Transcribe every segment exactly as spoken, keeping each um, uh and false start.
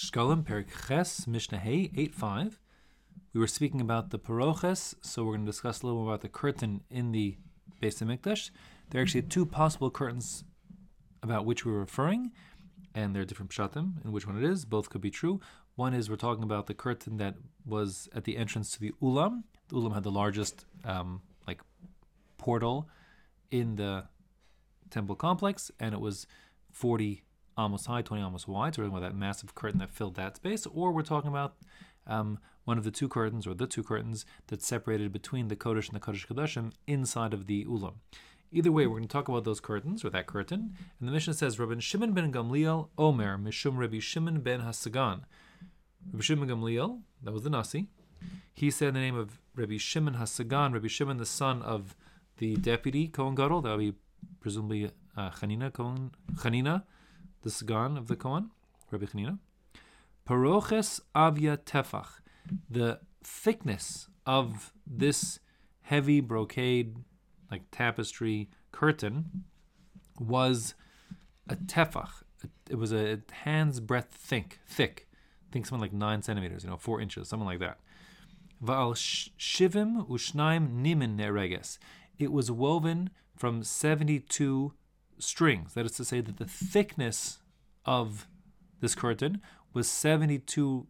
Shkolim, Perik Ches, Mishnah Hey, eight five. We were speaking about the paroches, so we're going to discuss a little more about the curtain in the Beis HaMikdash. There are actually two possible curtains about which we're referring, and there are different pshatim in which one it is. Both could be true. One is we're talking about the curtain that was at the entrance to the Ulam. The Ulam had the largest um, like portal in the temple complex, and it was forty amos high, twenty amos wide. So we're talking about that massive curtain that filled that space. Or we're talking about um, one of the two curtains, or the two curtains that separated between the Kodesh and the Kodesh Kodashim inside of the Ulam. Either way, we're going to talk about those curtains, or that curtain. And the Mishnah says, Rabbi Shimon ben Gamliel, Omer, Mishum Rabbi Shimon ben Hasagan. Rabbi Shimon ben Gamliel, that was the Nasi. He said in the name of Rabbi Shimon Hasagan, Rabbi Shimon, the son of the deputy Kohen Gadol, that would be presumably uh, Chanina, Kohen, Chanina, the Sagan of the Kohen, Rabbi Chanina. Paroches avya tefach. The thickness of this heavy brocade, like tapestry curtain, was a tefach. It was a hand's breadth thick, thick. I think something like nine centimeters, you know, four inches, something like that. Va'al shivim ushnaim nimin nereges. It was woven from seventy-two strings. That is to say that the thickness of this curtain was seventy-two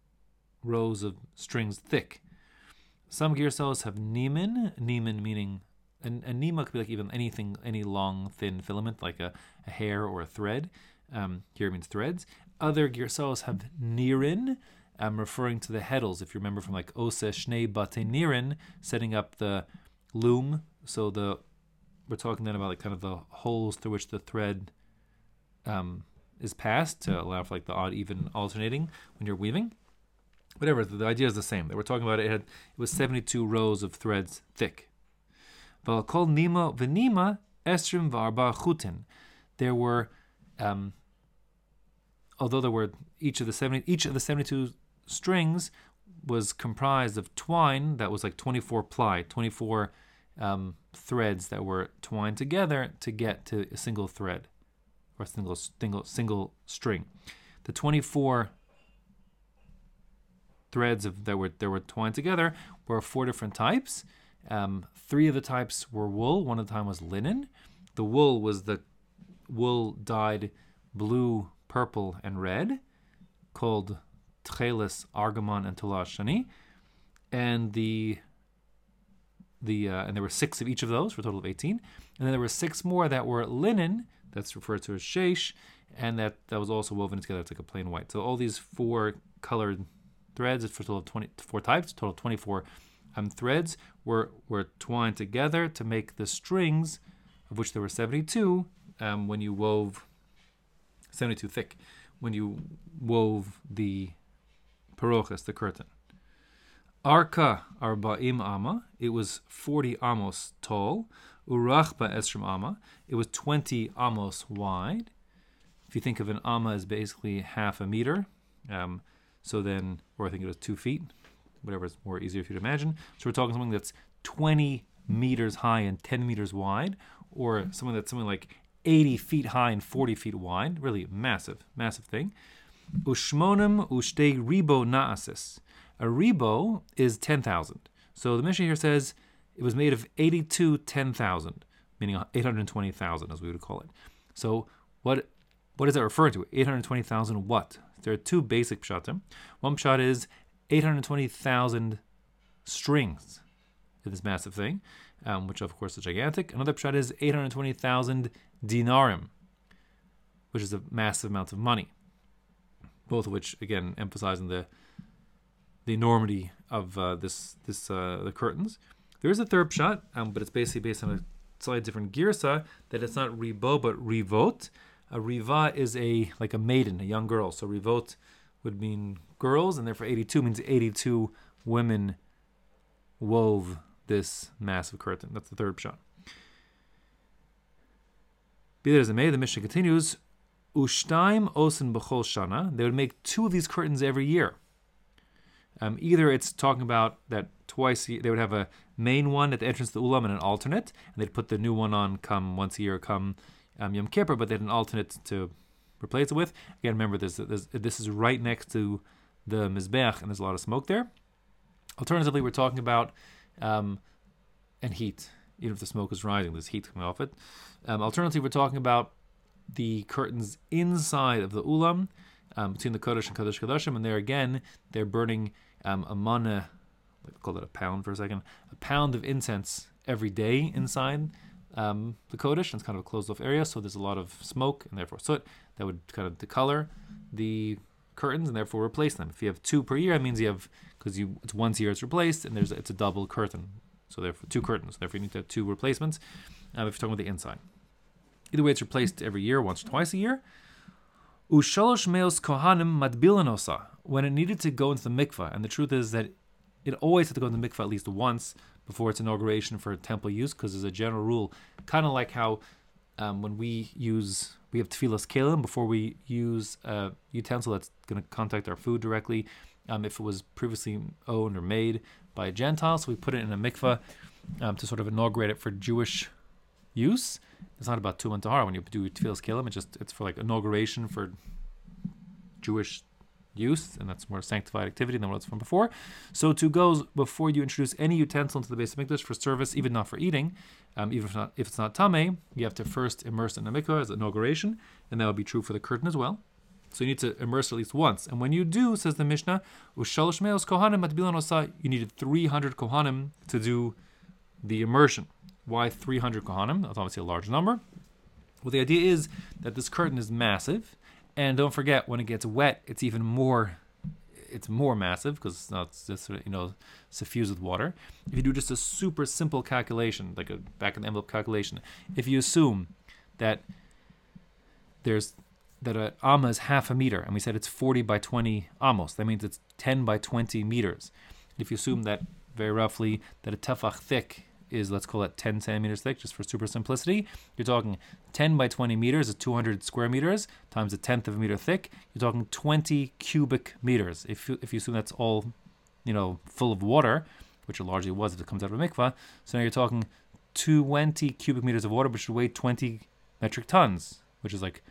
rows of strings thick. Some girsos have nimin, nimin meaning, and, and nima could be like even anything, any long, thin filament, like a, a hair or a thread. Um, here it means threads. Other girsos have nirin, um, referring to the heddles. If you remember from like Ose Shnei Bate Nirin, setting up the loom. So the we're talking then about like kind of the holes through which the thread um, is passed to allow for like the odd, even alternating when you're weaving. Whatever, the idea is the same. That we're talking about it, it, had, it was seventy-two rows of threads thick. Val kol nima v'nima esrim v'arba chutin. There were, um, although there were each of the seventy, each of the seventy-two strings was comprised of twine that was like twenty-four ply, twenty-four um, threads that were twined together to get to a single thread or a single single single string. The twenty-four threads of that were that were twined together were four different types. Um, three of the types were wool. One of the time was linen. The wool was the wool dyed blue, purple, and red, called tchelis, argamon, and tolash shani. And the the uh, and there were six of each of those for a total of eighteen. And then there were six more that were linen. That's referred to as sheish, and that that was also woven together. It's like a plain white. So all these four colored threads, for a total of twenty-four types, total of twenty-four um, threads, were were twined together to make the strings, of which there were seventy-two. Um, when you wove seventy-two thick, when you wove the paroches, the curtain. Arka arba'im ama, it was forty amos tall. Urachba esrim ama, it was twenty amos wide. If you think of an amma as basically half a meter, um, so then, or I think it was two feet, whatever is more easier for you to imagine. So we're talking something that's twenty meters high and ten meters wide, or something that's something like eighty feet high and forty feet wide. Really massive, massive thing. Ushmonim ushtei ribo naasis. A ribo is ten thousand. So the Mishnah here says it was made of eighty-two ten thousand, meaning eight hundred twenty thousand as we would call it. So what what does that refer to? eight hundred twenty thousand what? There are two basic pshatim. One pshat is eight hundred twenty thousand strings in this massive thing, um, which of course is gigantic. Another pshat is eight hundred twenty thousand dinarim, which is a massive amount of money. Both of which, again, emphasizing the the enormity of uh, this this uh, the curtains. There is a third pshat, um, but it's basically based on a slightly different girsa, that it's not ribo but rivot. A riva is a like a maiden, a young girl. So rivot would mean girls, and therefore eighty-two means eighty-two women wove this massive curtain. That's the third pshat. Be that as it may, the Mishnah continues, Ushtaim osen b'chol shana. They would make two of these curtains every year. Um, either it's talking about that twice a year, they would have a main one at the entrance to the ulam and an alternate, and they'd put the new one on come once a year, come um, Yom Kippur, but they had an alternate to replace it with. Again, remember this, this, this is right next to the Mizbeach, and there's a lot of smoke there. Alternatively, we're talking about, um, and heat, even if the smoke is rising, there's heat coming off it. Um, alternatively, we're talking about the curtains inside of the Ulam, um, between the Kodesh and Kodesh Kodashim, and there again, they're burning um, a mana, let's call it a pound for a second, a pound of incense every day inside um, the Kodesh, and it's kind of a closed-off area, so there's a lot of smoke, and therefore soot, that would kind of decolor the curtains, and therefore replace them. If you have two per year, it means you have, because you it's once a year it's replaced, and there's it's a double curtain, so therefore two curtains, therefore you need to have two replacements, uh, if you're talking about the inside. Either way, it's replaced every year, once or twice a year. Ushalosh meos kohanim matbilanosa, when it needed to go into the mikvah, and the truth is that it always had to go into the mikvah at least once before its inauguration for temple use, because there's a general rule, kind of like how um, when we use, we have tefillas kelim before we use a utensil that's going to contact our food directly, um, if it was previously owned or made by a Gentile, so we put it in a mikvah um, to sort of inaugurate it for Jewish use. It's not about Tuman Tahar when you do tefillas kelim, it's just, it's for like inauguration for Jewish use, and that's more sanctified activity than what it's from before. So to goes before you introduce any utensil into the Beis Hamikdash for service, even not for eating, um, even if not if it's not tameh, you have to first immerse in the mikvah as inauguration, and that would be true for the curtain as well. So you need to immerse at least once, and when you do, says the Mishnah, ushalosh meos kohanim matbilan osa, you needed three hundred kohanim to do the immersion. Why three hundred kohanim? That's obviously a large number. Well, the idea is that this curtain is massive. And don't forget, when it gets wet, it's even more, it's more massive because it's not just, you know, suffused with water. If you do just a super simple calculation, like a back of the envelope calculation, if you assume that there's that an amma is half a meter, and we said it's forty by twenty amos, that means it's ten by twenty meters. If you assume that very roughly that a tefach thick is, let's call it ten centimeters thick, just for super simplicity, you're talking ten by twenty meters is two hundred square meters times a tenth of a meter thick. You're talking twenty cubic meters. If you, if you assume that's all, you know, full of water, which it largely was if it comes out of a mikvah, so now you're talking twenty cubic meters of water, which would weigh twenty metric tons, which is like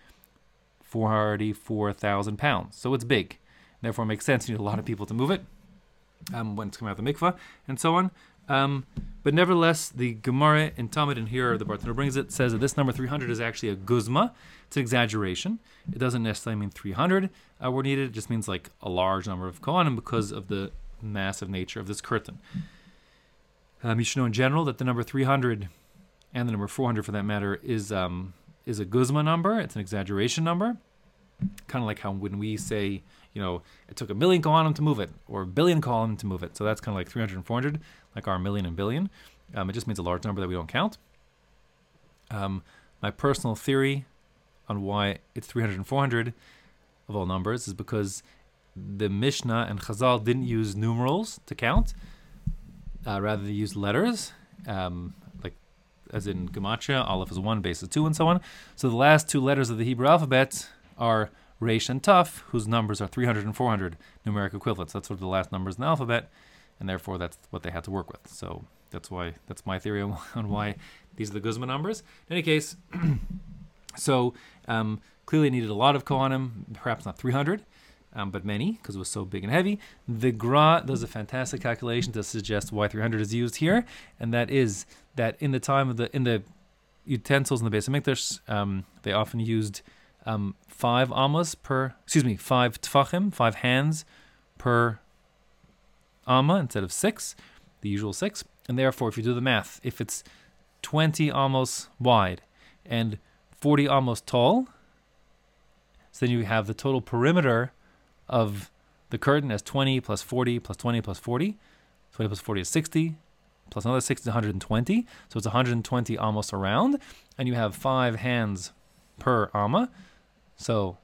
forty-four thousand pounds. So it's big. Therefore, it makes sense. You need a lot of people to move it um, when it's coming out of the mikvah, and so on. Um, but nevertheless, the Gemara in Talmud, and here the Bartanura brings it, says that this number three hundred is actually a guzma. It's an exaggeration. It doesn't necessarily mean three hundred uh, were needed. It just means like a large number of kohanim because of the massive nature of this curtain. Um, you should know in general that the number three hundred and the number four hundred, for that matter, is um, is a guzma number. It's an exaggeration number. Kind of like how when we say, you know, it took a million kohanim to move it, or a billion kohanim to move it. So that's kind of like three hundred and four hundred, like our million and billion. Um, it just means a large number that we don't count. Um, my personal theory on why it's three hundred and four hundred of all numbers is because the Mishnah and Chazal didn't use numerals to count. Uh, rather, they used letters, um, like as in Gematria, Aleph is one, Beis is two, and so on. So the last two letters of the Hebrew alphabet are Reish and Taf, whose numbers are three hundred and four hundred numeric equivalents. That's sort of the last numbers in the alphabet, and therefore that's what they had to work with. So that's why that's my theory on, on why these are the Guzma numbers. In any case, so um, clearly needed a lot of kohanim, perhaps not three hundred, um, but many, because it was so big and heavy. The Gra does a fantastic calculation to suggest why three hundred is used here, and that is that in the time of the in the utensils in the Beis Hamikdash, um, they often used Um, five amas per, excuse me, five tfachim, five hands per amma instead of six, the usual six. And therefore, if you do the math, if it's twenty amos wide and forty amos tall, so then you have the total perimeter of the curtain as twenty plus forty plus twenty plus forty. twenty plus forty is sixty, plus another sixty is one hundred twenty. So it's one hundred twenty amos around, and you have five hands per amma. So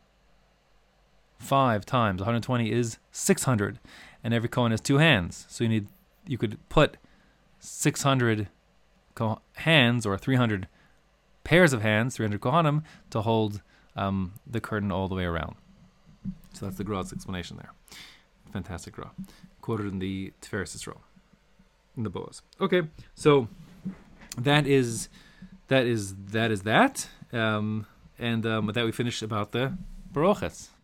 five times one hundred twenty is six hundred, and every kohen has two hands. So you need you could put six hundred ko- hands or three hundred pairs of hands, three hundred kohanim, to hold um, the curtain all the way around. So that's the Gra's explanation there. Fantastic Gra, quoted in the Tiferes Yisrael, in the Boaz. Okay, so that is that is that is that. Um, And um, with that, we finished about the Baruchas.